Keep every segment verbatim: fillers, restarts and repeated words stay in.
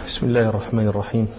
بسم الله الرحمن الرحيم.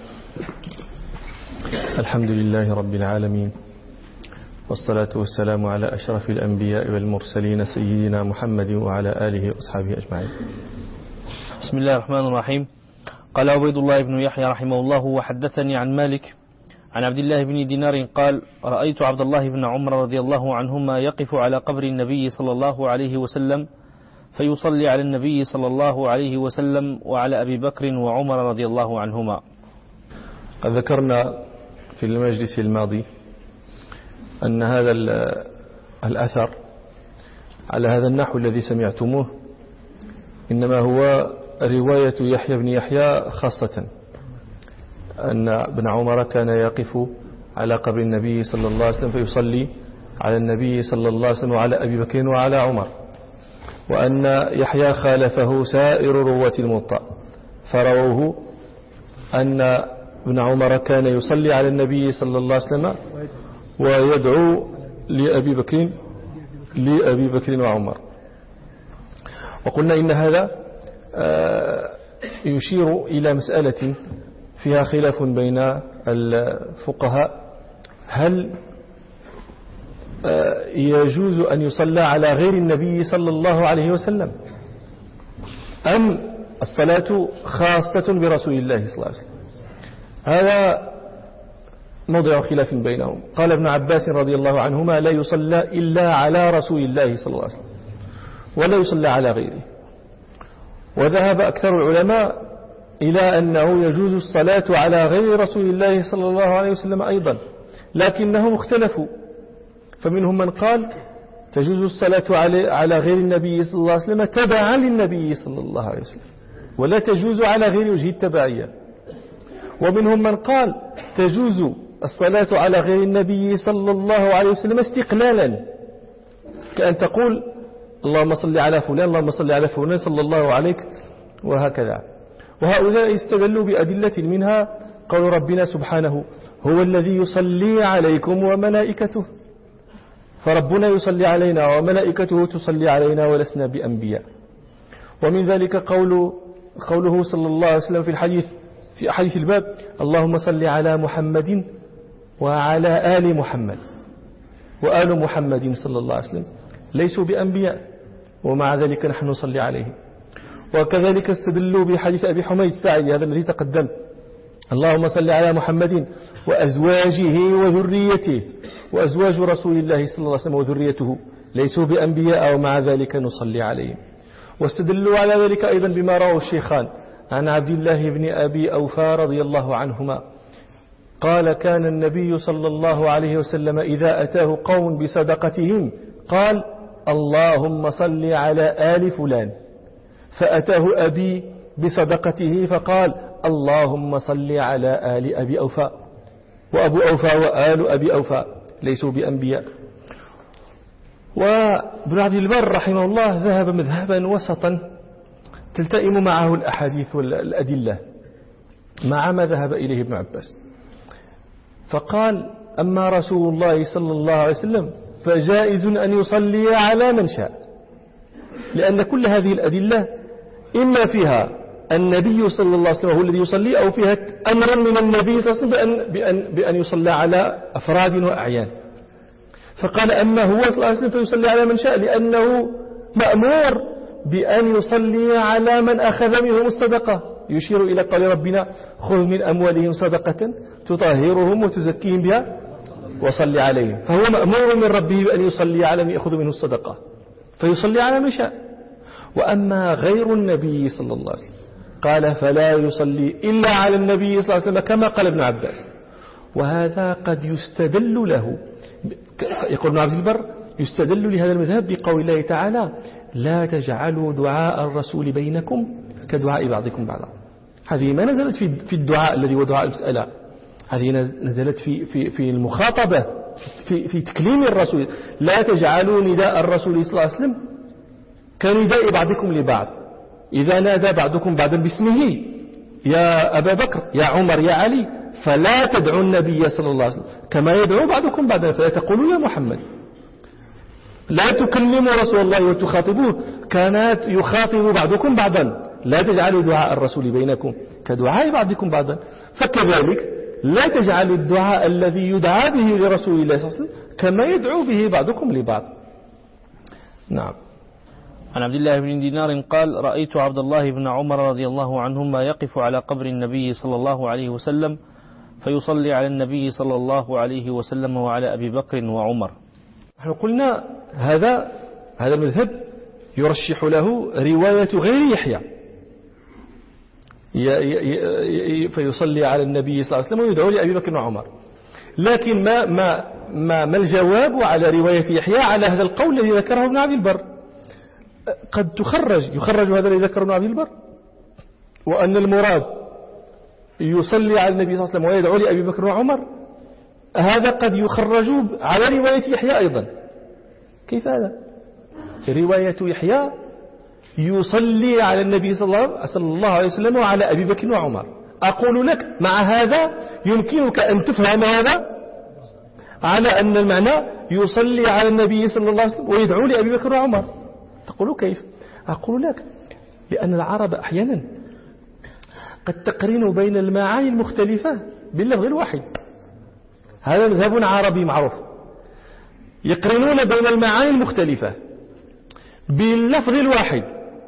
الحمد لله رب العالمين، والصلاة والسلام على أشرف الأنبياء والمرسلين سيدنا محمد وعلى آله وأصحابه أجمعين. بسم الله الرحمن الرحيم. قال عبيد الله بن يحيى رحمه الله: وحدثني عن مالك عن عبد الله بن دينار قال: رأيت عبد الله بن عمر رضي الله عنهما يقف على قبر النبي صلى الله عليه وسلم فيصلي على النبي صلى الله عليه وسلم وعلى أبي بكر وعمر رضي الله عنهما. قد ذكرنا في المجلس الماضي أن هذا الأثر على هذا النحو الذي سمعتموه إنما هو رواية يحيى بن يحيى خاصة، أن ابن عمر كان يقف على قبر النبي صلى الله عليه وسلم فيصلي على النبي صلى الله عليه وسلم وعلى أبي بكر وعلى عمر، وأن يحيى خالفه سائر رواة الموطأ فرووه أن ابن عمر كان يصلي على النبي صلى الله عليه وسلم ويدعو لأبي بكر لأبي بكر وعمر. وقلنا إن هذا يشير إلى مسألة فيها خلاف بين الفقهاء: هل يجوز أن يصلى على غير النبي صلى الله عليه وسلم، أم الصلاة خاصة برسول الله صلى الله عليه وسلم؟ هذا موضع خلاف بينهم. قال ابن عباس رضي الله عنهما: لا يصلى إلا على رسول الله صلى الله عليه وسلم ولا يصلى على غيره. وذهب أكثر العلماء إلى أنه يجوز الصلاة على غير رسول الله صلى الله عليه وسلم أيضا، لكنهم اختلفوا، فمنهم من قال تجوز الصلاة على غير النبي صلى الله عليه وسلم تبعا للنبي صلى الله عليه وسلم ولا تجوز على غير وجه التبعية، ومنهم من قال تجوز الصلاة على غير النبي صلى الله عليه وسلم استقلالا، كأن تقول اللهم صل على فلان اللهم صل على فلان صلى الله عليك وهكذا. وهؤلاء استدلوا بأدلة منها قول ربنا سبحانه: هو الذي يصلي عليكم وملائكته، فربنا يصلي علينا وملائكته تصلي علينا ولسنا بأنبياء. ومن ذلك قول قوله صلى الله عليه وسلم في الحديث في حديث الباب: اللهم صل على محمد وعلى آل محمد. وآل محمد صلى الله عليه وسلم ليسوا بأنبياء، ومع ذلك نحن نصلي عليهم. وكذلك استدلوا بحديث أبي حميد الساعدي هذا الذي تقدم: اللهم صل على محمد وأزواجه وذريته، وأزواج رسول الله صلى الله عليه وسلم وذريته ليسوا بأنبياء ومع ذلك نصلي عليهم. واستدلوا على ذلك أيضا بما رواه الشيخان عن عبد الله بن أبي أوفى رضي الله عنهما قال: كان النبي صلى الله عليه وسلم إذا أتاه قوم بصدقتهم قال: اللهم صل على آل فلان، فأتاه أبي بصدقته فقال: اللهم صل على آل أبي أوفى. وأبو أوفى وآل أبي أوفى ليسوا بأنبياء. وابن عبد البر رحمه الله ذهب مذهبا وسطا تلتئم معه الأحاديث والأدلة مع ما ذهب إليه ابن عباس، فقال: أما رسول الله صلى الله عليه وسلم فجائز أن يصلي على من شاء، لأن كل هذه الأدلة إما فيها النبي صلى الله عليه وسلم هو الذي يصلي، أو فيها أمرا من النبي صلى الله عليه وسلم بأن, بأن, بأن يصلى على أفراد وأعيان. فقال: أما هو صلى الله عليه وسلم فيصلي على من شاء، لأنه مأمور بأن يصلي على من أخذ منهم الصدقة، يشير إلى قول ربنا: خذ من أموالهم صدقة تطهرهم وتزكيهم بها وصلي عليهم. فهو مأمور من ربه بأن يصلي على من يأخذ منه الصدقة، فيصلي على من شاء. وأما غير النبي صلى الله عليه وسلم قال: فلا يصلي إلا على النبي صلى الله عليه وسلم، كما قال ابن عباس. وهذا قد يستدل له، يقول ابن عبد البر: يستدل لهذا المذهب بقول الله تعالى: لا تجعلوا دعاء الرسول بينكم كدعاء بعضكم بعضا. هذه ما نزلت في في الدعاء الذي هو دعاء المسألة، هذه نزلت في في في المخاطبة، في في تكليم الرسول. لا تجعلوا نداء الرسول صلى الله عليه وسلم كنداء بعضكم لبعض، إذا نادى بعضكم بعضا باسمه: يا أبا بكر، يا عمر، يا علي، فلا تدعوا النبي صلى الله عليه وسلم كما يدعو بعضكم بعضا، فلا تقولوا يا محمد. لا تكلموا رسول الله وتخاطبوه كانت يخاطب بعضكم بعضا، لا تجعلوا دعاء الرسول بينكم كدعاء بعضكم بعضا، فكذلك لا تجعلوا الدعاء الذي يدعى به لرسول الله صلى الله عليه وسلم كما يدعو به بعضكم لبعض. نعم. عن عبد الله بن دينار قال: رأيت عبد الله بن عمر رضي الله عنهما يقف على قبر النبي صلى الله عليه وسلم فيصلي على النبي صلى الله عليه وسلم وعلى أبي بكر وعمر. نحن قلنا هذا هذا المذهب يرشح له رواية غير يحيى، فيصلي على النبي صلى الله عليه وسلم ويدعو لأبي بكر وعمر. لكن ما ما ما, ما الجواب على رواية يحيى على هذا القول الذي ذكره ابن عبد البر؟ قد تخرج يخرج هذا الذي ذكره ابن عبد البر، وأن المراد يصلي على النبي صلى الله عليه وسلم ويدعو لأبي بكر وعمر، هذا قد يخرج على رواية يحيى أيضا. كيف هذا؟ رواية يحيى يصلي على النبي صلى الله عليه وسلم وعلى أبي بكر وعمر. أقول لك مع هذا يمكنك أن تفهم هذا على أن المعنى يصلي على النبي صلى الله عليه وسلم ويدعو لأبي بكر وعمر. تقول كيف؟ أقول لك لأن العرب أحيانا قد تقرن بين المعاني المختلفة باللفظ الواحد. هذا مذهب عربي معروف، يقرنون بين المعاني المختلفة باللفظ الواحد،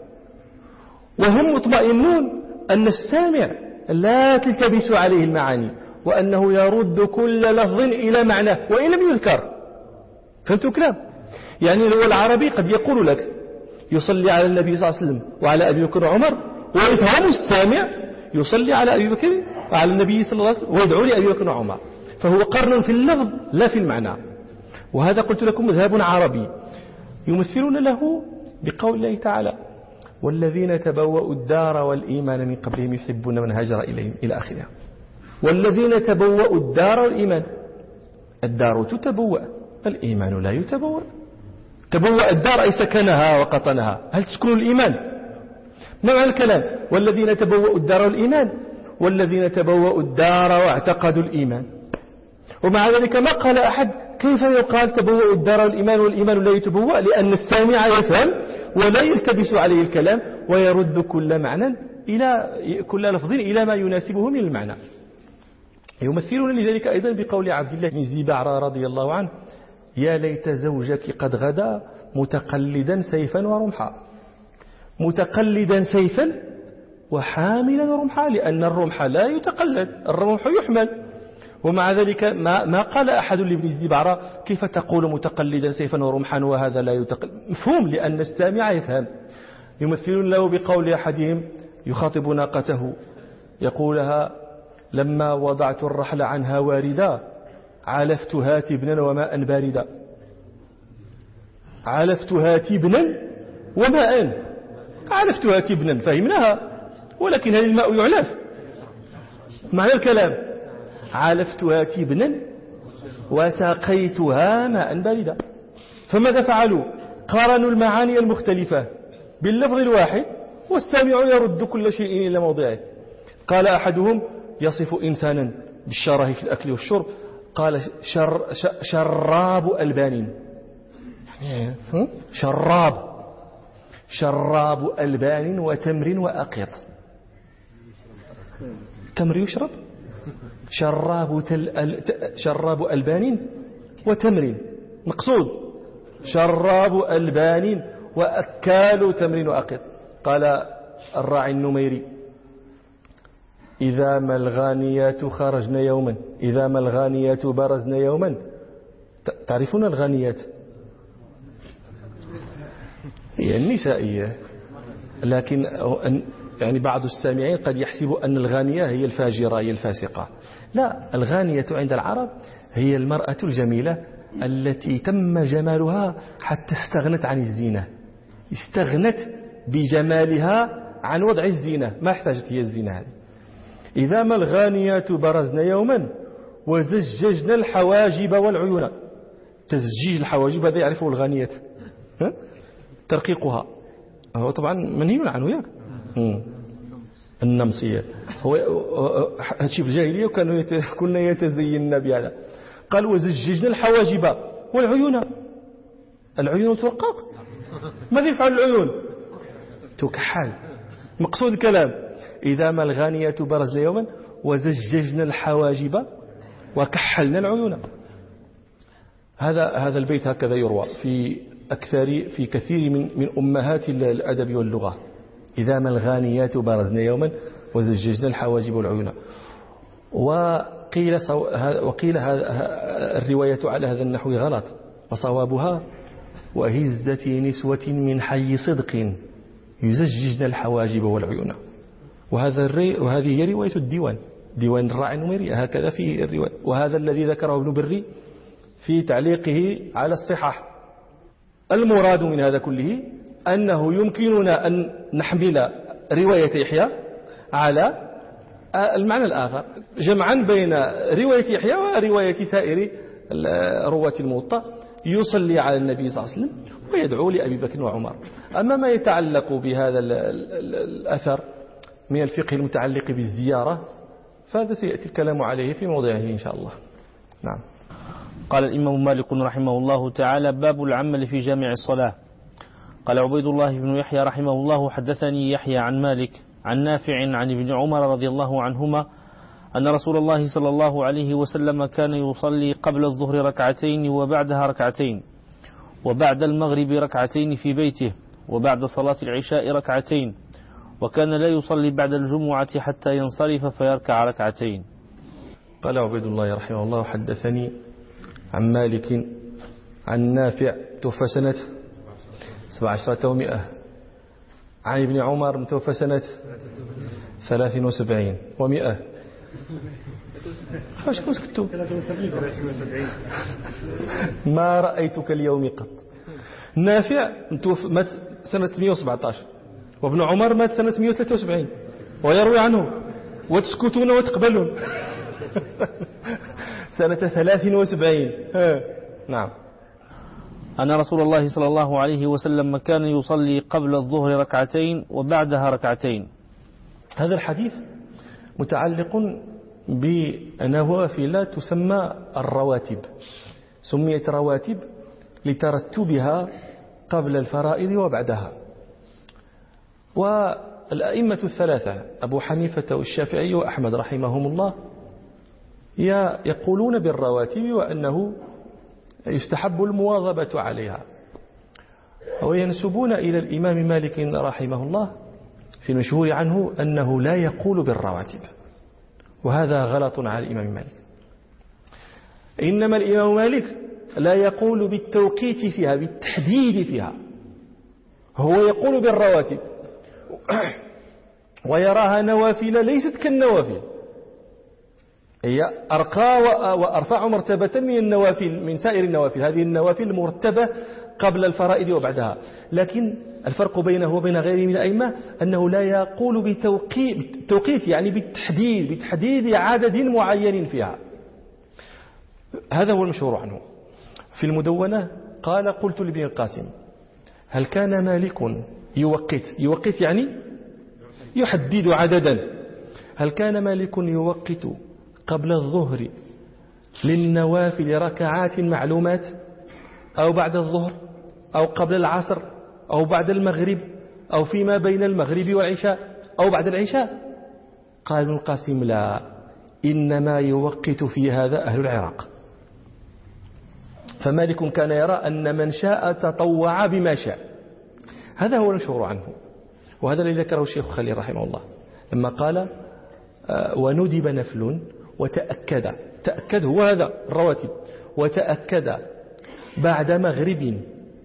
وهم مطمئنون أن السامع لا تلتبس عليه المعاني، وأنه يرد كل لفظ إلى معناه وإن لم يذكر. فهمتوا كلام؟ يعني هو العربي قد يقول لك يصلي على النبي صلى الله عليه وسلم وعلى أبي بكر وعمر، ويفهم السامع يصلي على أبي بكر وعلى النبي صلى الله عليه وسلم ويدعو لأبي بكر وعمر، فهو قرن في اللفظ لا في المعنى. وهذا قلت لكم مذهب عربي يمثلون له بقول الله تعالى: والذين تبوأوا الدار والإيمان من قبلهم يحبون من هاجر إليهم إلى آخرها. والذين تبوأوا الدار والإيمان، الدار تتبوأ، الإيمان لا يتبوأ. تبوأ الدار أي سكنها وقطنها، هل تسكن الإيمان؟ ما معنى الكلام؟ والذين تبوأوا الدار والإيمان، والذين تبوأوا الدار واعتقدوا الإيمان. ومع ذلك ما قال أحد كيف يقال تبوأ الدار والإيمان والإيمان لا يتبوأ، لأن السامع يفهم ولا يلتبس عليه الكلام ويرد كل معنى إلى كل لفظ إلى ما يناسبه من المعنى. يمثلون لذلك أيضا بقول عبد الله بن زبعرة رضي الله عنه: يا ليت زوجك قد غدا متقلدا سيفا ورمحا. متقلدا سيفا وحاملا رمحا، لأن الرمح لا يتقلد، الرمح يحمل. ومع ذلك ما, ما قال أحد لابن الزبعرة كيف تقول متقلدا سيفا ورمحا وهذا لا يتقلد، مفهوم لأن السامع يفهم. يمثلون له بقول أحدهم يخاطب ناقته يقولها: لما وضعت الرحل عنها واردا علفتها تبنا وماء باردا. علفتها تبنا وماء، علفتها تبنا فهمناها، ولكن هل الماء يعلف؟ معنى الكلام علفتها تبنا وسقيتها ماء باردا. فماذا فعلوا؟ قارنوا المعاني المختلفة باللفظ الواحد، والسامع يرد كل شيء إلى موضعه. قال أحدهم يصف إنسانا بالشره في الأكل والشرب، قال شر شراب ألبان، يعني شراب شراب ألبان وتمر وأقط. تمر يشرب؟ شراب تل شراب ألبان وتمر، مقصود شراب ألبان وأكال تمر وأقط. قال الراعي النميري: إذا ما الغانيات خرجن يوما، إذا ما الغانيات برزن يوما. تعرفون الغانيات؟ هي النسائية، لكن يعني بعض السامعين قد يحسب أن الغانية هي الفاجرة هي الفاسقة. لا، الغانية عند العرب هي المرأة الجميلة التي تم جمالها حتى استغنت عن الزينة، استغنت بجمالها عن وضع الزينة، ما احتاجت هي الزينة هذه. إذا ما الغانيات برزن يوما وزججنا الحواجب والعيون. تزجيج الحواجب هذا يعرفه الغانيات، ترقيقها هو طبعا منهي عنه ياك النمصية. هو هادشي في الجاهلية وكانوا كنا يتزينن بهذا. قال وزججنا الحواجب والعيون. العيون ترقق، ماذا يفعل العيون؟ تكحل. مقصود الكلام إذا ما الغانية برزن يوما وزججنا الحواجب وكحلنا العيون. هذا هذا البيت هكذا يروى في أكثر في كثير من من أمهات الأدب واللغة. إذا ما الغانيات برزن يوما وزججنا الحواجب والعيون. وقيل وقيل الرواية على هذا النحو غلط، وصوابها وهزة نسوة من حي صدق يزججن الحواجب والعيون. وهذا الري وهذه هي رواية الديوان، ديوان الراعي النميري هكذا في الرواية. وهذا الذي ذكره ابن بري في تعليقه على الصحاح. المراد من هذا كله أنه يمكننا أن نحمل رواية يحيى على المعنى الآخر، جمعا بين رواية يحيى ورواية سائر رواة الموطأ. يصلي على النبي صلى الله عليه وسلم ويدعو لأبي بكر وعمر. أما ما يتعلق بهذا الأثر من الفقه المتعلق بالزيارة فهذا سيأتي الكلام عليه في موضعه إن شاء الله. نعم. قال الإمام مالك رحمه الله تعالى: باب العمل في جامع الصلاة. قال عبيد الله بن يحيى رحمه الله: حدثني يحيى عن مالك عن نافع عن ابن عمر رضي الله عنهما أن رسول الله صلى الله عليه وسلم كان يصلي قبل الظهر ركعتين وبعدها ركعتين، وبعد المغرب ركعتين في بيته، وبعد صلاة العشاء ركعتين، وكان لا يصلي بعد الجمعة حتى ينصرف فيركع ركعتين. قال عبيد الله رحمه الله: حدثني عن مالك عن نافع توفى سنة سبع عشرة ومئة، عن ابن عمر متوفى سنة ثلاث وسبعين ومئة. واش كنت كتب ما رأيتك اليوم قط. نافع مات سنة مئة وسبعة عشر، وابن عمر مات سنة مئة وثلاثة وسبعين، ويروي عنه وتسكتون وتقبلون سنة ثلاث وسبعين. نعم. أن رسول الله صلى الله عليه وسلم كان يصلي قبل الظهر ركعتين وبعدها ركعتين. هذا الحديث متعلق بنوافل تسمى الرواتب، سميت رواتب لترتبها قبل الفرائض وبعدها. والأئمة الثلاثة أبو حنيفة والشافعي وأحمد رحمهم الله يقولون بالرواتب وأنه يستحب المواظبة عليها، وينسبون إلى الإمام مالك رحمه الله في المشهور عنه أنه لا يقول بالرواتب، وهذا غلط على الإمام مالك. إنما الإمام مالك لا يقول بالتوقيت فيها، بالتحديد فيها، هو يقول بالرواتب ويراها نوافل ليست كالنوافل، هي أرقى وأرفع مرتبة من النوافل، من سائر النوافل. هذه النوافل مرتبة قبل الفرائض وبعدها، لكن الفرق بينه وبين غيره من الأئمة أنه لا يقول بتوقيت، يعني بالتحديد، بتحديد عدد معين فيها. هذا هو المشهور عنه. في المدونة قال: قلت لابن القاسم: هل كان مالك يوقت يوقت يعني يحدد عددا، هل كان مالك يوقت قبل الظهر للنوافل ركعات معلومات، أو بعد الظهر، أو قبل العصر، أو بعد المغرب، أو فيما بين المغرب والعشاء، أو بعد العشاء؟ قال ابن القاسم: لا، إنما يوقت في هذا أهل العراق. فمالك كان يرى أن من شاء تطوع بما شاء. هذا هو المشهور عنه، وهذا الذي ذكره الشيخ خليل رحمه الله لما قال: وندب نفل وتأكد، تأكد هو هذا الرواتب، وتأكد بعد مغرب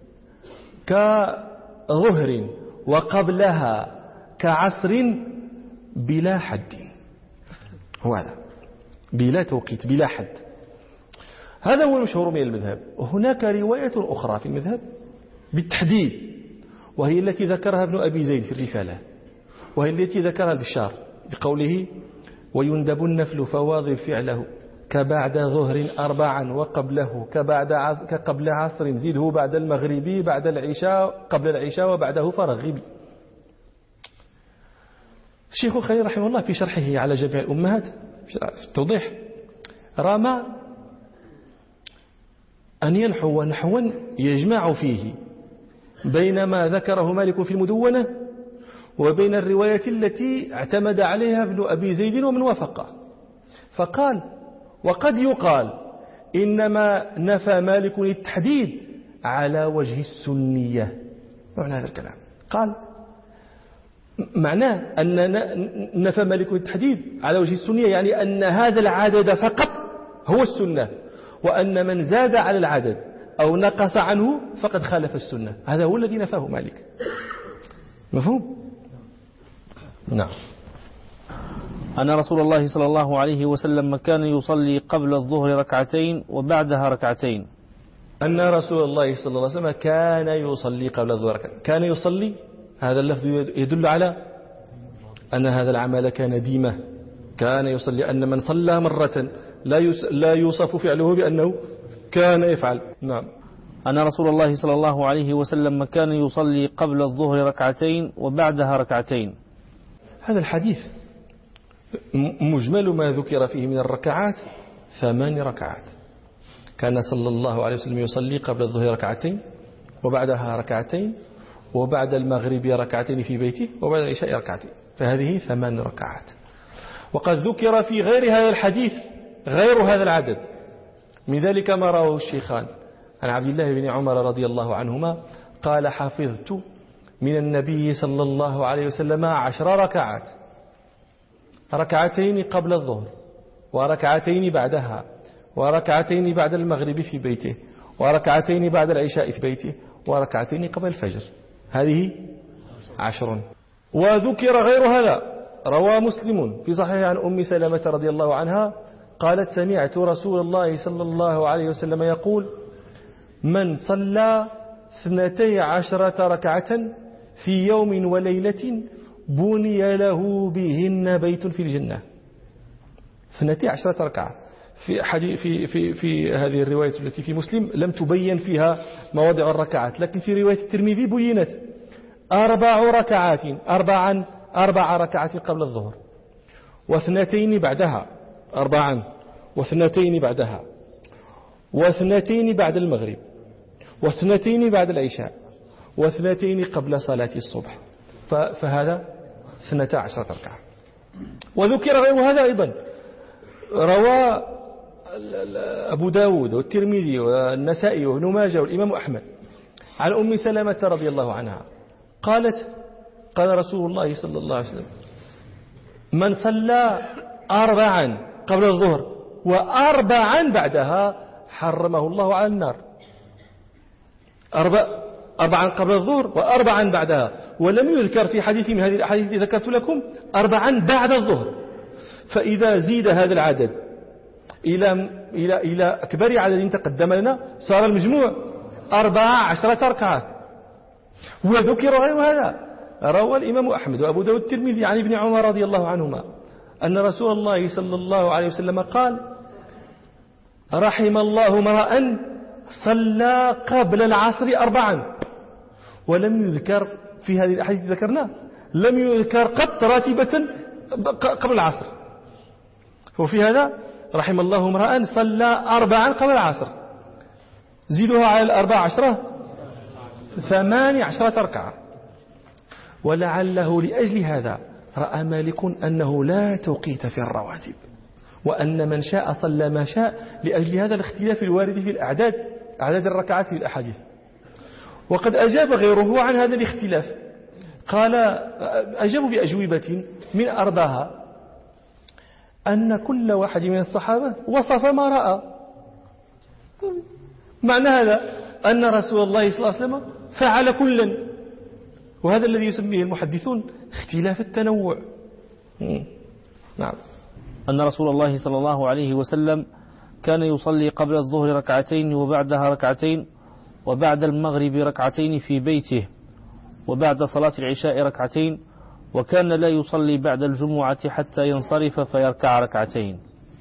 كظهر وقبلها كعصر بلا حد. هو هذا بلا توقيت، بلا حد. هذا هو المشهور من المذهب. وهناك رواية أخرى في المذهب بالتحديد، وهي التي ذكرها ابن أبي زيد في الرسالة، وهي التي ذكرها البشار بقوله: ويندب النفل فواظب فعله كبعد ظهر أربعا وقبله كبعد عصر كقبل عصر زده بعد المغرب بعد العشاء قبل العشاء وبعده فرغب. الشيخ خليل رحمه الله في شرحه على جميع الأمهات في التوضيح رام أن ينحو نحوا يجمع فيه بين ما ذكره مالك في المدونة وبين الرواية التي اعتمد عليها ابن أبي زيد ومن وافقه. فقال: وقد يقال إنما نفى مالك التحديد على وجه السنية. معنى هذا الكلام قال معناه أن نفى مالك التحديد على وجه السنية، يعني أن هذا العدد فقط هو السنة، وأن من زاد على العدد أو نقص عنه فقد خالف السنة. هذا هو الذي نفاه مالك. مفهوم؟ نعم. أن رسول الله صلى الله عليه وسلم كان يصلي قبل الظهر ركعتين وبعدها ركعتين. أن رسول الله صلى الله عليه وسلم كان يصلي قبل الظهر ركعتين. كان يصلي، هذا اللفظ يدل على أن هذا العمل كان ديمة. كان يصلي، أن من صلى مرة لا لا يوصف فعله بأنه كان يفعل. نعم. أن رسول الله صلى الله عليه وسلم كان يصلي قبل الظهر ركعتين وبعدها ركعتين. هذا الحديث مجمل ما ذكر فيه من الركعات ثمان ركعات. كان صلى الله عليه وسلم يصلي قبل الظهر ركعتين وبعدها ركعتين وبعد المغرب ركعتين في بيته وبعد العشاء ركعتين، فهذه ثمان ركعات. وقد ذكر في غير هذا الحديث غير هذا العدد، من ذلك ما رواه الشيخان عن عبد الله بن عمر رضي الله عنهما قال: حفظت من النبي صلى الله عليه وسلم عشر ركعات، ركعتين قبل الظهر وركعتين بعدها وركعتين بعد المغرب في بيته وركعتين بعد العشاء في بيته وركعتين قبل الفجر. هذه عشر. وذكر غير هذا، روى مسلم في صحيح عن أم سلمة رضي الله عنها قالت: سمعت رسول الله صلى الله عليه وسلم يقول: من صلى اثنتي عشرة ركعة في يوم وليلة بني له بهن بيت في الجنة. اثنتي عشرة ركعة. في, في, في, في هذه الرواية التي في مسلم لم تبين فيها مواضع الركعات، لكن في رواية الترمذي بينت أربع ركعات أربعا أربع ركعات قبل الظهر واثنتين بعدها أربعا واثنتين بعدها واثنتين بعد المغرب واثنتين بعد العشاء واثنتين قبل صلاة الصبح، فهذا اثنتا عشرة ركعة. وذكر غير هذا أيضا، روى أبو داود والترمذي والنسائي وابن ماجه والإمام أحمد عن أم سلمة رضي الله عنها قالت: قال رسول الله صلى الله عليه وسلم: من صلى أربعا قبل الظهر وأربعا بعدها حرمه الله على النار. أربع أربعا قبل الظهر وأربعا بعدها، ولم يذكر في حديث من هذه الأحاديث التي ذكرت لكم أربعا بعد الظهر. فإذا زيد هذا العدد إلى إلى إلى أكبر عدد تقدم لنا صار المجموع أربع عشرة ركعة. وذكر غير هذا، روى الإمام أحمد وأبو داود الترمذي عن ابن عمر رضي الله عنهما أن رسول الله صلى الله عليه وسلم قال: رحم الله امرأ صلى قبل العصر أربعا. ولم يذكر في هذه الأحاديث ذكرنا لم يذكر قط راتبة قبل العصر. وفي هذا رحم الله امرأ صلى أربعا قبل العصر، زيدها على الأربع عشرة ثمان عشرة ركعة. ولعله لأجل هذا رأى مالك أنه لا توقيت في الرواتب، وأن من شاء صلى ما شاء، لأجل هذا الاختلاف الوارد في الأعداد أعداد الركعات في الأحاديث. وقد أجاب غيره عن هذا الاختلاف، قال أجابوا بأجوبة من أرضاها أن كل واحد من الصحابة وصف ما رأى. معنى هذا أن رسول الله صلى الله عليه وسلم فعل كلا، وهذا الذي يسميه المحدثون اختلاف التنوع. نعم. أن رسول الله صلى الله عليه وسلم كان يصلي قبل الظهر ركعتين وبعدها ركعتين وبعد المغرب ركعتين في بيته وبعد صلاة العشاء ركعتين، وكان لا يصلي بعد الجمعة حتى ينصرف فيركع ركعتين.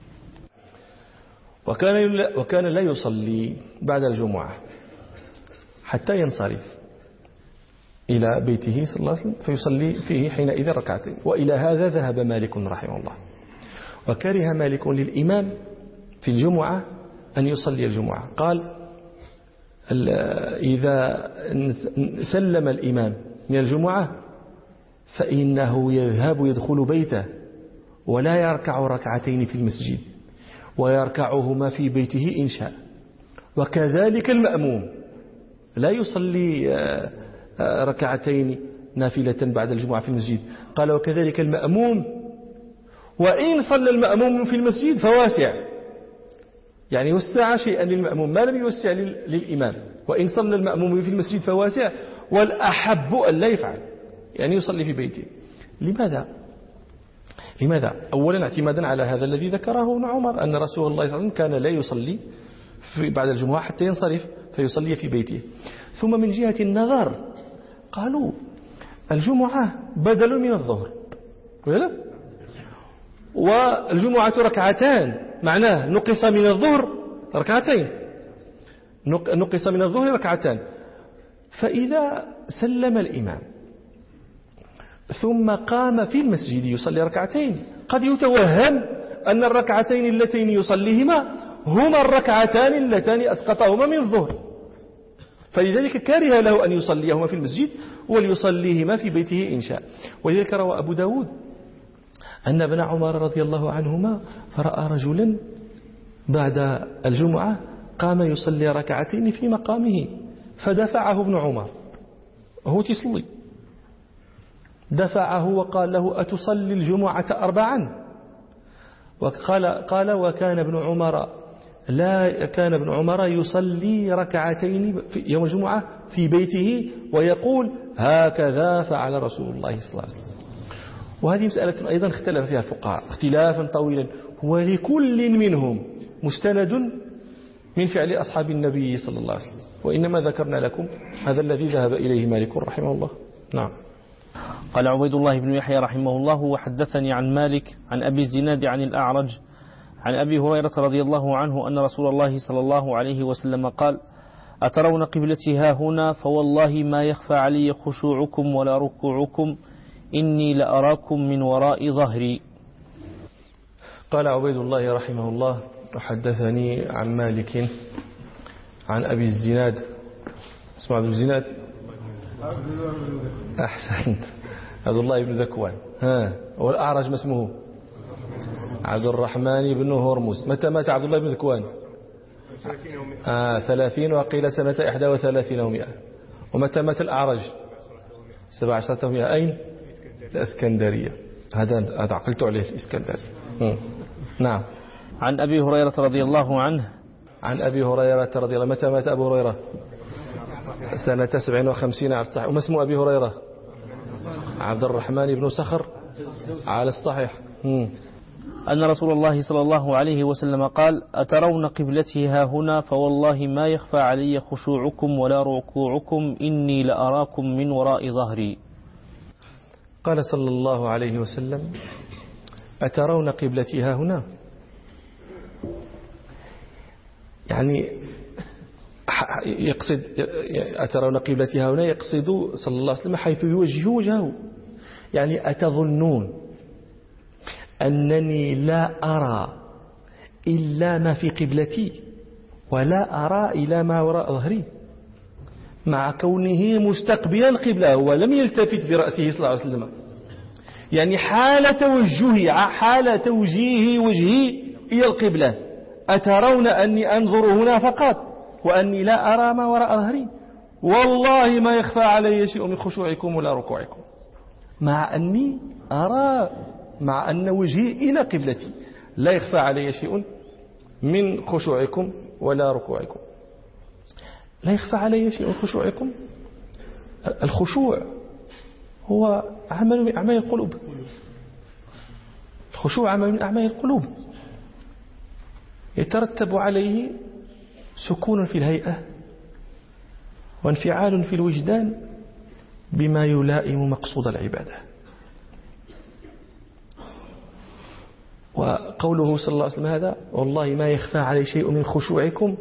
وكان وكان لا يصلي بعد الجمعة حتى ينصرف إلى بيته صلى الله عليه وسلم فيصلي فيه حينئذ ركعتين. وإلى هذا ذهب مالك رحمه الله، وكره مالك للإمام في الجمعة أن يصلي الجمعة. قال: إذا سلم الإمام من الجمعة فإنه يذهب يدخل بيته ولا يركع ركعتين في المسجد ويركعهما في بيته إن شاء. وكذلك المأموم لا يصلي ركعتين نافلة بعد الجمعة في المسجد. قال وكذلك المأموم وإن صلى المأموم في المسجد فواسع، يعني وسع شيئا للمأموم ما لم يوسع للإمام. وإن صلى المأموم في المسجد فواسع، والأحب أن لا يفعل، يعني يصلي في بيته. لماذا؟ لماذا؟ أولا اعتمادا على هذا الذي ذكره ابن عمر أن رسول الله صلى الله عليه وسلم كان لا يصلي في بعد الجمعة حتى ينصرف فيصلي في بيته. ثم من جهة النظر قالوا الجمعة بدل من الظهر، ولا؟ والجمعة ركعتان، معناه نقص من الظهر ركعتين، نقص من الظهر ركعتان. فإذا سلم الإمام ثم قام في المسجد يصلي ركعتين قد يتوهم أن الركعتين اللتين يصليهما هما الركعتان اللتان أسقطهما من الظهر، فلذلك كره له أن يصليهما في المسجد وليصليهما في بيته إن شاء. ولذلك روى أبو داود أن ابن عمر رضي الله عنهما رأى رجلا بعد الجمعة قام يصلي ركعتين في مقامه فدفعه ابن عمر، هو تصلي، دفعه وقال له أتصلي الجمعة أربعا؟ وقال قال وكان ابن عمر لا كان ابن عمر يصلي ركعتين في يوم الجمعة في بيته ويقول هكذا فعل رسول الله صلى الله عليه وسلم. وهذه مسألة أيضا اختلف فيها الفقهاء اختلافا طويلا، ولكل منهم مستند من فعل أصحاب النبي صلى الله عليه وسلم، وإنما ذكرنا لكم هذا الذي ذهب إليه مالك رحمه الله. نعم. قال عبيد الله بن يحيى رحمه الله وحدثني عن مالك عن أبي الزناد عن الأعرج عن أبي هريرة رضي الله عنه أن رسول الله صلى الله عليه وسلم قال أترون قبلتي ها هنا فوالله ما يخفى علي خشوعكم ولا ركوعكم إني لأراكم من وراء ظهري. قال عبيد الله رحمه الله وحدثني عن مالك عن أبي الزناد. اسمع أبي الزناد؟ أحسنت، عبد الله بن ذكوان. ها، والأعرج ما اسمه؟ عبد الرحمن بن هرمز. متى مات عبد الله بن ذكوان؟ آه ثلاثين وقيل سنة إحدى وثلاثين ومئة. ومتى مات الأعرج؟ سبع عشرة ومئة. أين؟ الإسكندرية. هذا هذا عقلت عليه الإسكندرية. نعم. عن أبي هريرة رضي الله عنه عن أبي هريرة رضي الله. متى مات أبو هريرة؟ سنة سبع وخمسين على الصحيح. وما اسم أبي هريرة؟ عبد الرحمن بن صخر على الصحيح. مم. أن رسول الله صلى الله عليه وسلم قال أترون قبلتي ها هنا فوالله ما يخفى علي خشوعكم ولا ركوعكم إني لأراكم من وراء ظهري. قال صلى الله عليه وسلم أترون قبلتي ها هنا، يعني يقصد أترون قبلتي ها هنا، يقصد صلى الله عليه وسلم حيث يوجه وجهه، يعني أتظنون أنني لا أرى إلا ما في قبلتي ولا أرى إلى ما وراء ظهري، مع كونه مستقبلا القبلة ولم يلتفت برأسه صلى الله عليه وسلم، يعني حال توجهي حال توجيه وجهي إلى القبلة. أترون أني أنظر هنا فقط وأني لا أرى ما وراء ظهري، والله ما يخفى علي شيء من خشوعكم ولا ركوعكم، مع أني أرى، مع أن وجهي إلى قبلتي لا يخفى علي شيء من خشوعكم ولا ركوعكم. لا يخفى علي شيء من خشوعكم. الخشوع هو عمل من أعمال القلوب. الخشوع عمل من أعمال القلوب يترتب عليه سكون في الهيئة وانفعال في الوجدان بما يلائم مقصود العبادة. وقوله صلى الله عليه وسلم هذا والله ما يخفى علي شيء من خشوعكم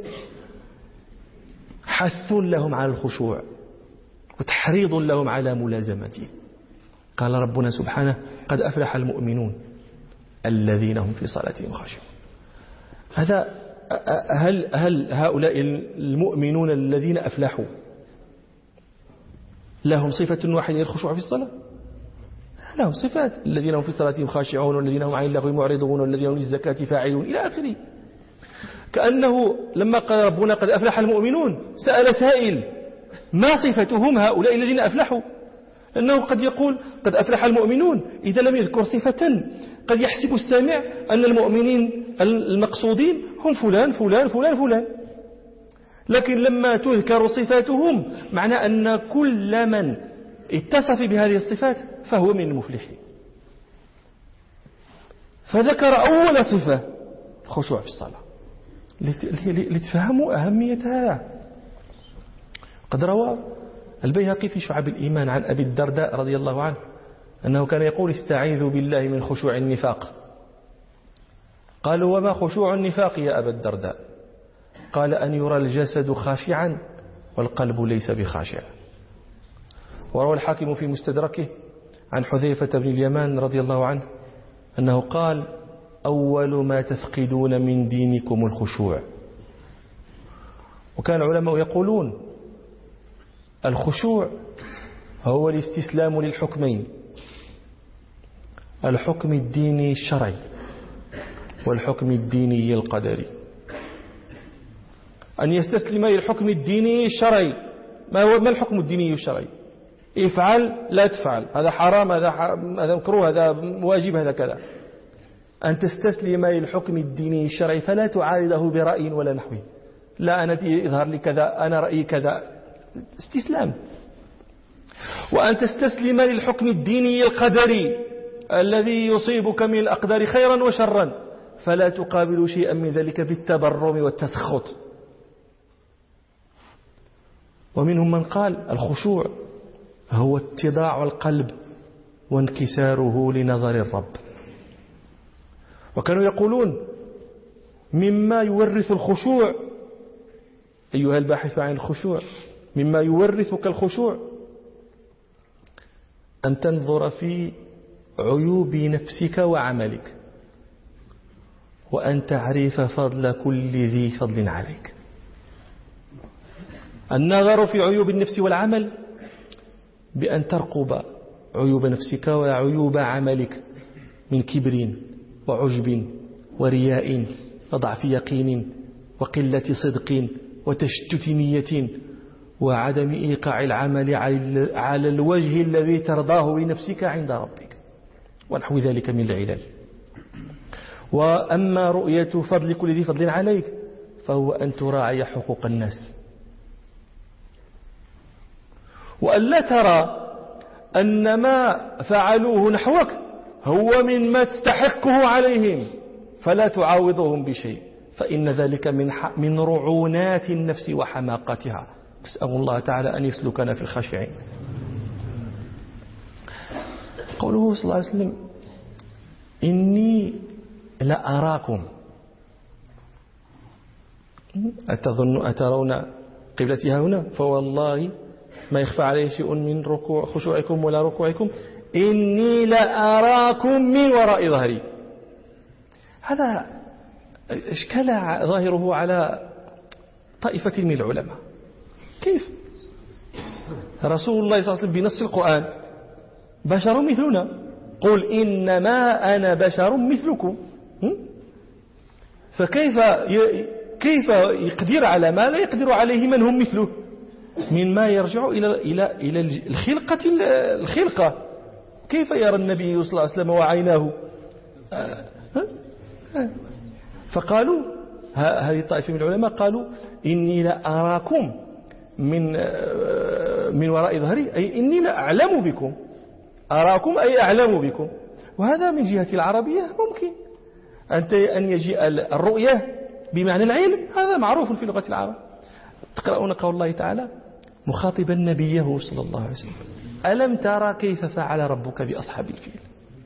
حث لهم على الخشوع وتحريض لهم على ملازمته. قال ربنا سبحانه قد أفلح المؤمنون الذين هم في صلاتهم خاشعون. هذا هل هل هؤلاء المؤمنون الذين أفلحوا لهم صفة واحدة الخشوع في الصلاة؟ لهم صفات: الذين هم في صلاتهم خاشعون، والذين هم عن اللغو معرضون، والذين هم للزكاة فاعلون، إلى آخره. كأنه لما قال ربنا قد أفلح المؤمنون سأل سائل: ما صفتهم هؤلاء الذين أفلحوا؟ لأنه قد يقول قد أفلح المؤمنون، إذا لم يذكر صفة قد يحسب السامع أن المؤمنين المقصودين هم فلان فلان فلان فلان. لكن لما تذكر صفاتهم معنى أن كل من اتصف بهذه الصفات فهو من المفلحين. فذكر أول صفة الخشوع في الصلاة لتفهموا أهمية هذا. قد روى البيهقي في شعب الإيمان عن أبي الدرداء رضي الله عنه أنه كان يقول: استعيذوا بالله من خشوع النفاق. قالوا: وما خشوع النفاق يا أبا الدرداء؟ قال: أن يرى الجسد خاشعا والقلب ليس بخاشع. وروى الحاكم في مستدركه عن حذيفة بن اليمان رضي الله عنه أنه قال: أول ما تفقدون من دينكم الخشوع. وكان العلماء يقولون: الخشوع هو الاستسلام للحكمين: الحكم الديني الشرعي والحكم الديني القدري. أن يستسلم للحكم الديني الشرعي. ما هو ما الحكم الديني الشرعي؟ افعل لا تفعل، هذا حرام، هذا هذا مكروه، هذا واجب، هذا كذا. أن تستسلم للحكم الديني الشرعي فلا تعارضه برأي ولا نحوه. لا أنا يظهر لي كذا، أنا رأيي كذا، استسلام. وأن تستسلم للحكم الديني القدري الذي يصيبك من الأقدار خيرا وشرا فلا تقابل شيئا من ذلك بالتبرم والتسخط. ومنهم من قال: الخشوع هو اتضاع القلب وانكساره لنظر الرب. وكانوا يقولون: مما يورث الخشوع أيها الباحث عن الخشوع، مما يورثك الخشوع أن تنظر في عيوب نفسك وعملك، وأن تعرف فضل كل ذي فضل عليك. النظر في عيوب النفس والعمل بأن ترقب عيوب نفسك وعيوب عملك من كبر وعجب ورياء وضعف يقين وقلة صدق وتشتت نية وعدم إيقاع العمل على الوجه الذي ترضاه لنفسك عند ربك ونحو ذلك من العلل. وأما رؤية فضل كل ذي فضل عليك فهو أن تراعي حقوق الناس، وأن لا ترى أن ما فعلوه نحوك هو مما تستحقه عليهم فلا تعاوضهم بشيء، فإن ذلك من من رعونات النفس وحماقتها. نسأل الله تعالى أن يسلكنا في الخاشعين. قوله صلى الله عليه وسلم: إني لأراكم، أتظن أترون قبلتي هنا؟ فوالله ما يخفى عليه شيء من ركوع خشوعكم ولا ركوعكم، إني لأراكم من وراء ظهري. هذا اشكال ظاهره على طائفة من العلماء. كيف رسول الله صلى الله عليه وسلم بنص القرآن بشر مثلنا، قل إنما أنا بشر مثلكم، فكيف كيف يقدر على ما لا يقدر عليه من هم مثله مما يرجع إلى إلى إلى الخلقة الخلقة. كيف يرى النبي صلى الله عليه وسلم وعيناه؟ فقالوا هذه الطائفة من العلماء قالوا: إني لا أراكم من من وراء ظهري، أي إني لا أعلم بكم. أراكم أي أعلم بكم. وهذا من جهة العربية ممكن أنت أن يجيء الرؤية بمعنى العلم، هذا معروف في لغة العرب. تقرؤون قول الله تعالى مخاطبا نبيه صلى الله عليه وسلم: ألم ترى كيف فعل ربك بأصحاب الفيل؟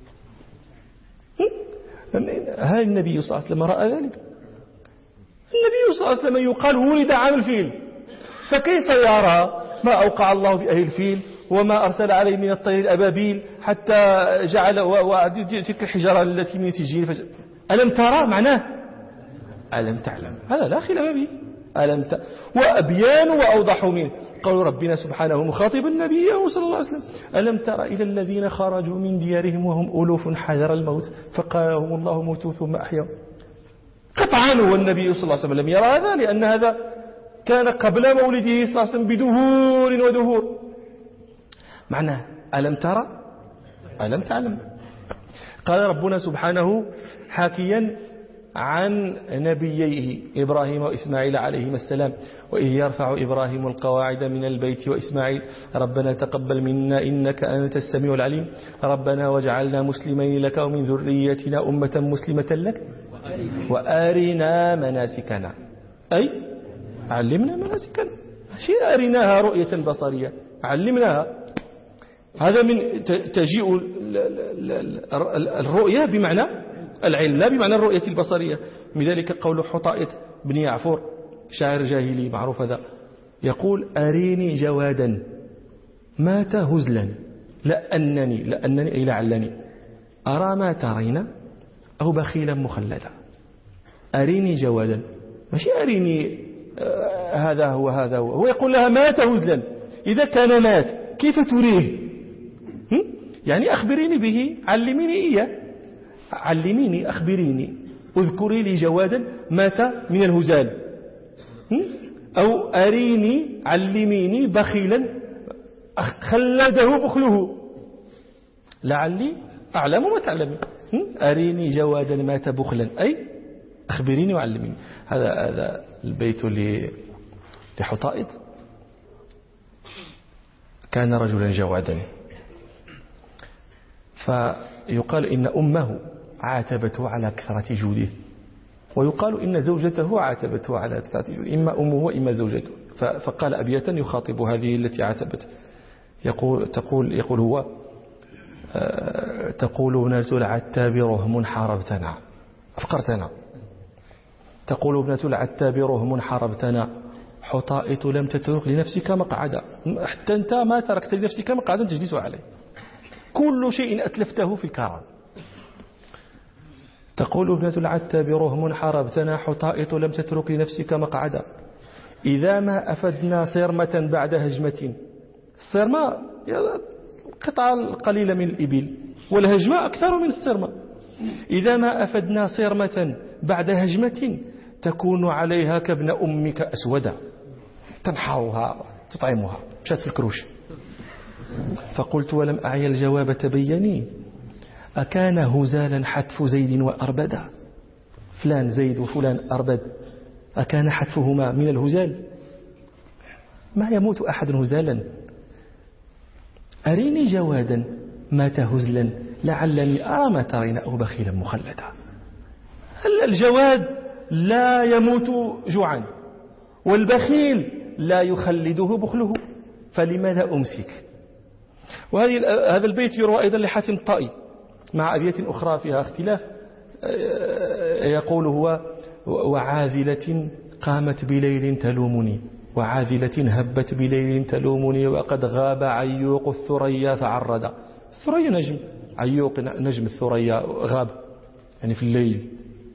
هل النبي صلى الله عليه وسلم رأى ذلك؟ النبي صلى الله عليه وسلم يقال ولد عام الفيل، فكيف يرى ما أوقع الله بأهل الفيل وما أرسل عليه من الطير الأبابيل حتى جعل تلك الحجارة التي من سجين؟ ألم ترى معناه ألم تعلم، هذا لا خلاف به. ألم ت... وأبيان وأوضح منه. قالوا ربنا سبحانه مخاطبا نبيه صلى الله عليه وسلم: ألم تر إلى الذين خرجوا من ديارهم وهم ألوف حذر الموت فقالهم الله موتوا ثم أحيوا. قطعا هو النبي صلى الله عليه وسلم لم يرى هذا، لأن هذا كان قبل مولده صلى الله عليه وسلم بدهور ودهور. معناه ألم ترى ألم تعلم. قال ربنا سبحانه حاكيا عن نبييه إبراهيم وإسماعيل عليهما السلام: وإذ يرفع إبراهيم القواعد من البيت وإسماعيل ربنا تقبل منا إنك أنت السميع العليم ربنا واجعلنا مسلمين لك ومن ذريتنا أمة مسلمة لك وأرنا مناسكنا، أي علمنا مناسكنا، شيء أرناها رؤية بصرية، علمناها. هذا من تجيء الرؤية بمعنى العلم لا بمعنى الرؤية البصرية. من ذلك قول حطائط بن يعفور شاعر جاهلي معروف هذا، يقول: أريني جوادا مات هزلا لأنني لأنني أي لعلني أرى ما ترين أو بخيلا مخلدا. أريني جوادا، ماشي أريني آه هذا هو هذا هو. هو يقول لها مات هزلا، إذا كان مات كيف تريه؟ يعني أخبريني به، علميني إياه، علميني أخبريني اذكري لي جوادا مات من الهزال، أو أريني علميني بخيلا خلده بخله لعلي أعلم ما تعلمين. أريني جوادا مات بخلا، أي أخبريني وعلميني. هذا هذا البيت لحطائط. كان رجلا جوادا، فيقال إن أمه عاتبته على كثرة جوده، ويقال إن زوجته عاتبته على كثرة جوده، إما أمه وإما زوجته. فقال أبياتا يخاطب هذه التي عاتبته، يقول تقول يقول هو أه تقول ابنة العتاب رهم حاربتنا أفقرتنا، تقول ابنة العتاب رهم حاربتنا حطائط لم تترك لنفسك مقعدا، حتى أنت ما تركت لنفسك مقعدا تجلس عليه، كل شيء أتلفته في الكرم. تقول ابنة العتاب رهم حاربتنا حطائط لم تترك لنفسك مقعدا إذا ما أفدنا صرمة بعد هجمة. الصرمة قطعة قليلة من الإبل، والهجمة أكثر من الصرمة. إذا ما أفدنا صرمة بعد هجمة تكون عليها كابن أمك أسودا، تنحرها تطعمها، مشات في الكروش. فقلت ولم أعي الجواب تبيني أكان هزالا حتف زيد وأربدا، فلان زيد وفلان أربد أكان حتفهما من الهزال؟ ما يموت أحد هزالا. أريني جوادا مات هزلا لعلني أرى ما ترين أو بخيلا مخلدا. الجواد لا يموت جوعا، والبخيل لا يخلده بخله، فلماذا أمسك؟ وهذه هذا البيت يروى أيضا لحاتم الطائي مع أبيات أخرى فيها اختلاف. يقول هو: وعاذلة قامت بليل تلومني، وعاذلة هبت بليل تلومني وقد غاب عيوق الثريا فعردا. الثريا نجم، عيوق نجم، الثريا غاب يعني في الليل.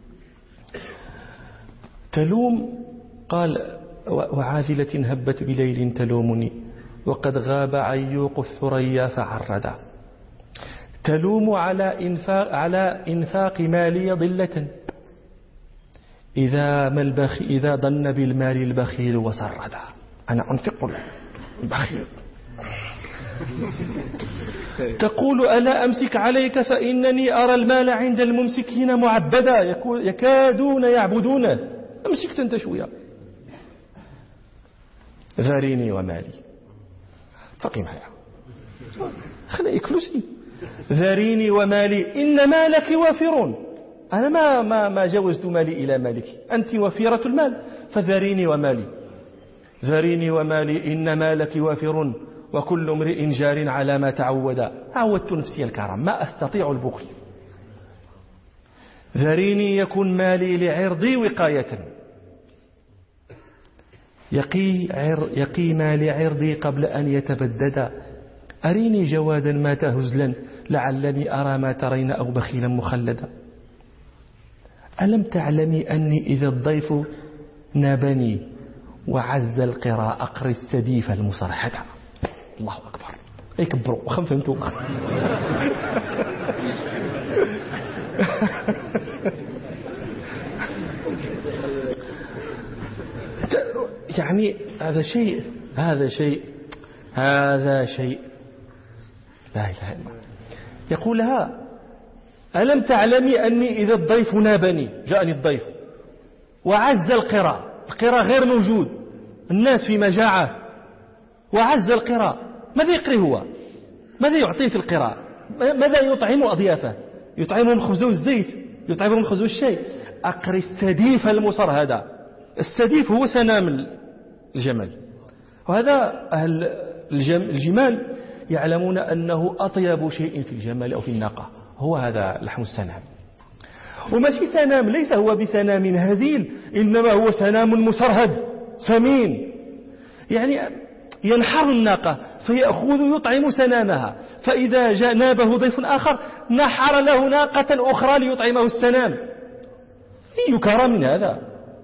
تلوم، قال: وعاذلة هبت بليل تلومني وقد غاب عيوق الثريا فعردا. تلوم على إنفاق, على إنفاق مالي ضلة إذا, ما البخي إذا ضن بالمال البخيل وسردا. أنا أنفق البخيل. تقول: ألا أمسك عليك فإنني أرى المال عند الممسكين معبدا يكادون يعبدونه. أمسكت أنت شوية. ذريني ومالي، فقي معي، خليك فلوسي. ذريني ومالي إن مالك وافر، أنا ما, ما, ما جوزت مالي إلى مالك، أنت وفيرة المال، فذريني ومالي. ذريني ومالي إن مالك وافر وكل امرئ جار على ما تعود. عودت نفسي الكرم ما أستطيع البخل. ذريني يكن مالي لعرضي وقاية، يقي, عر يقي مالي عرضي قبل أن يتبدد. أريني جوادا مات هزلا لعلني أرى ما ترين أو بخيلا مخلدا. ألم تعلمي أني إذا الضيف نابني وعز القراء أقر السديف المصرحدة. الله أكبر. يكبروا وخم فهمتوا. يعني هذا شيء هذا شيء هذا شيء لا إله إلا الله. يقول لها ألم تعلمي أني إذا الضيف نابني جاءني الضيف وعز القراء، القراء غير موجود، الناس في مجاعة، وعز القراء، ماذا يقري هو؟ ماذا يعطيه في القراء؟ ماذا يطعم أضيافه؟ يطعمهم خبز والزيت، يطعمهم الخبز والشاي. أقري السديف المصرهدة. السديف هو سنام الجمل، وهذا أهل الجمال يعلمون أنه أطيب شيء في الجمل أو في الناقة هو هذا لحم السنام. وماشي سنام، ليس هو بسنام هزيل، إنما هو سنام مسرهد سمين، يعني ينحر الناقة فيأخذ يطعم سنامها، فإذا جاء نابه ضيف آخر نحر له ناقة أخرى ليطعمه السنام. أي كرم من هذا؟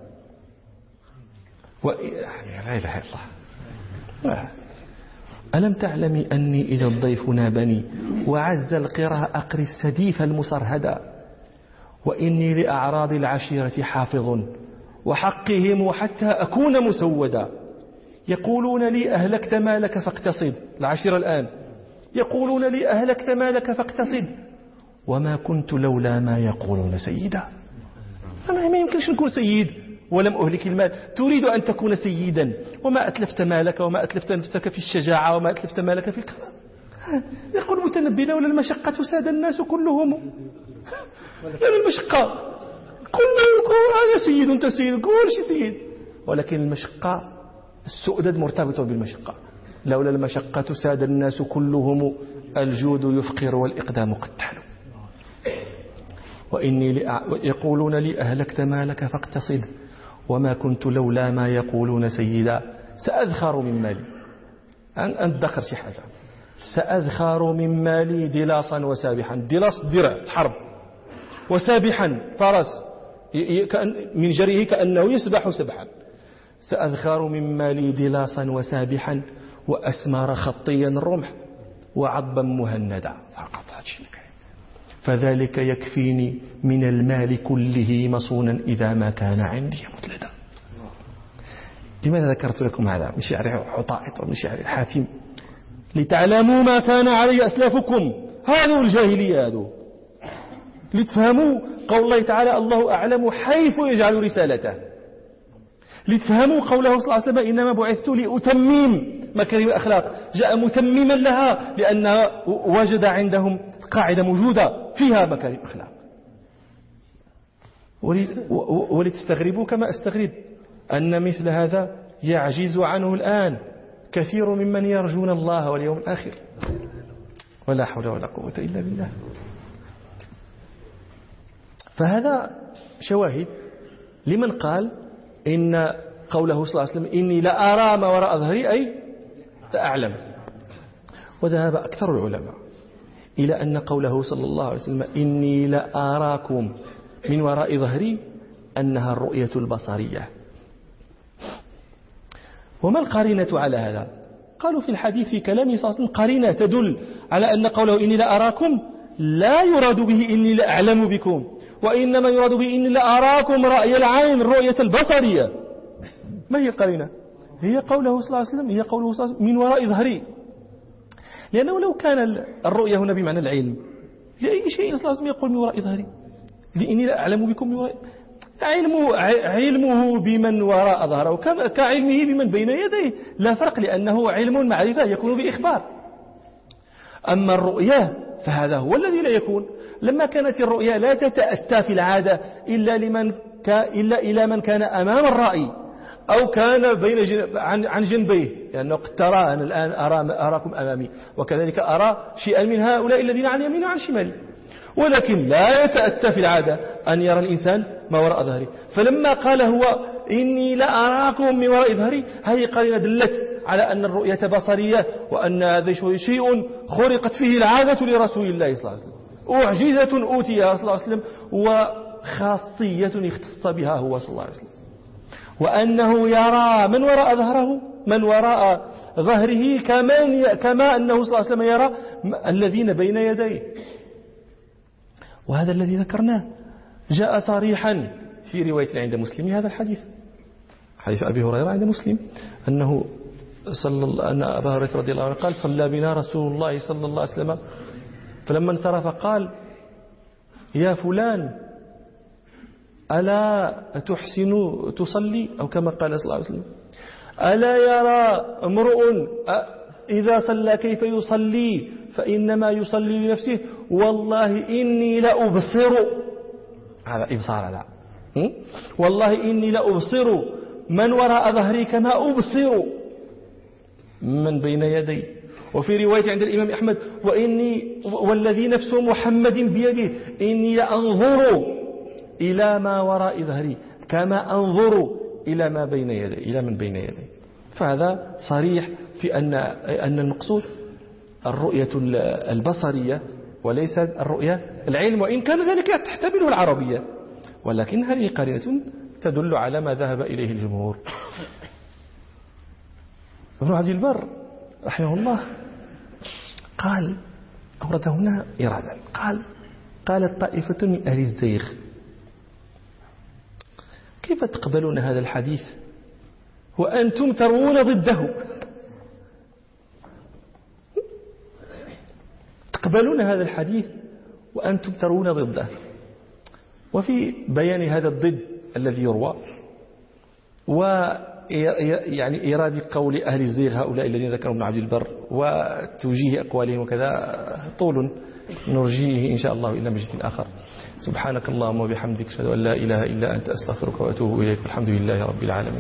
و... لا إله إلا الله. ألم تعلمي أني إذا الضيف نابني وعز القراء أقري السديف المصرهدة، وإني لأعراض العشيرة حافظ وحقهم حتى أكون مسودا. يقولون لي أهلكت مالك فاقتصد، العشيرة الآن يقولون لي أهلكت مالك فاقتصد، وما كنت لولا ما يقولون سيدا. أنا ما يمكنش نكون سيد ولم أهلك المال. تريد أن تكون سيدا وما أتلفت مالك وما أتلفت نفسك في الشجاعة وما أتلفت مالك في الكرم. يقول المتنبي لولا المشقة ساد الناس كلهم. لولا المشقة كل هذا سيد أنت سيد كل شيء سيد، ولكن المشقة السؤدد مرتبط بالمشقة. لولا المشقة ساد الناس كلهم، الجود يفقر والإقدام قتال. وإني لأ... يقولون لي أهلكت مالك فاقتصد، وما كنت لولا ما يقولون سيدا. سأذخر من مالي، أن أدخر شي حاجة، سأذخر من مالي دلاسا وسابحا. دلاس درع الحرب، وسابحا فرس من جريه كأنه يسبح سبحا. سأذخر من مالي دلاسا وسابحا، وأسمار خطيا الرمح، وعضبا مهندا. فذلك يكفيني من المال كله مصونا إذا ما كان عندي متلدا. لماذا ذكرت لكم هذا من شعر حطائط ومن شعر الحاتم؟ لتعلموا ما كان عليه أسلافكم، هذا الجاهلية هذا، لتفهموا قول الله تعالى الله أعلم حيث يجعل رسالته، لتفهموا قوله صلى الله عليه وسلم إنما بعثت لأتمم مكارم الأخلاق. جاء متمما لها لأنها وجد عندهم قاعدة موجودة فيها مكارم الأخلاق. ولتستغربوا كما أستغرب أن مثل هذا يعجز عنه الآن كثير ممن يرجون الله واليوم الآخر. ولا حول ولا قوة إلا بالله. فهذا شواهد لمن قال إن قوله صلى الله عليه وسلم إني لا أرى ما وراء ظهري أي لا أعلم. وذهب أكثر العلماء إلى أن قوله صلى الله عليه وسلم إني لا أراكم من وراء ظهري أنها الرؤية البصرية. وما القرينة على هذا؟ قالوا في الحديث في كلامه صلى الله عليه وسلم قرينة تدل على أن قوله إني لا أراكم لا يراد به إني لا أعلم بكم، وإنما يراد به إني لا أراكم رأي العين الرؤية البصرية. ما هي القرينة؟ هي قوله صلى الله عليه وسلم هي قوله صلى الله عليه وسلم من وراء ظهري، لأنه لو كان الرؤية هنا بمعنى العلم لأي شيء صلى الله عليه وسلم يقول من وراء ظهري، لإني لا أعلم بكم من وراء. علمه, علمه بمن وراء ظهره كعلمه بمن بين يديه، لا فرق، لأنه علم معرفة يكون بإخبار. أما الرؤية فهذا هو الذي لا يكون. لما كانت الرؤيا لا تتأتى في العادة إلا لمن ك... إلا إلى من كان أمام الرأي أو كان بين جن... عن... عن جنبيه، لأنه قد ترى أنا الآن أرى... أراكم أمامي، وكذلك أرى شيئا من هؤلاء الذين عن يمين وعن شمالي. ولكن لا يتأتى في العادة أن يرى الإنسان ما وراء ظهري. فلما قال هو إني لا أراكم من وراء ظهري، هذه قرينة دلت على أن الرؤية بصرية، وأن هذا شيء خرقت فيه العادة لرسول الله صلى الله عليه وسلم، أعجزة أوتيها صلى الله عليه وسلم، وخاصية اختص بها هو صلى الله عليه وسلم. وأنه يرى من وراء ظهره من وراء ظهره كمان كما أنه صلى الله عليه وسلم يرى الذين بين يديه. وهذا الذي ذكرناه جاء صريحا في رواية عند مسلم هذا الحديث، حديث أبي هريرة عند مسلم أنه صلى أن أبا هريرة رضي الله عنه قال صلى بنا رسول الله صلى الله عليه وسلم فلما انصرف قال يا فلان ألا تحسن تصلي أو كما قال صلى الله عليه وسلم ألا يرى امرؤ إذا صلى كيف يصلي فإنما يصلي لنفسه والله إني لأبصر، هذا إبصار هذا، والله إني لأبصر من وراء ظهري كما أبصر من بين يدي. وفي رواية عند الإمام أحمد وإني والذي نفس محمد بيده إني لأنظر إلى ما وراء ظهري كما أنظر إلى ما بين يدي إلى من بين يدي. فهذا صريح في أن أن المقصود الرؤية البصرية وليس الرؤية العلم، وإن كان ذلك تحتمله العربية، ولكن هذه قرينة تدل على ما ذهب إليه الجمهور. ابن عبد البر رحمه الله قال أورد هنا إرادا قال قالت طائفة من أهل الزيغ كيف تقبلون هذا الحديث وأنتم ترون ضده؟ تقبلون هذا الحديث وأنتم ترون ضده. وفي بيان هذا الضد الذي يروى ويعني إيراد قول أهل الزيغ هؤلاء الذين ذكرهم ابن عبد البر وتوجيه أقوالهم وكذا طول نرجيه إن شاء الله إلى مجلس آخر. سبحانك اللهم وبحمدك أشهد أن لا إله إلا أنت أستغفرك وأتوب إليك والحمد لله رب العالمين.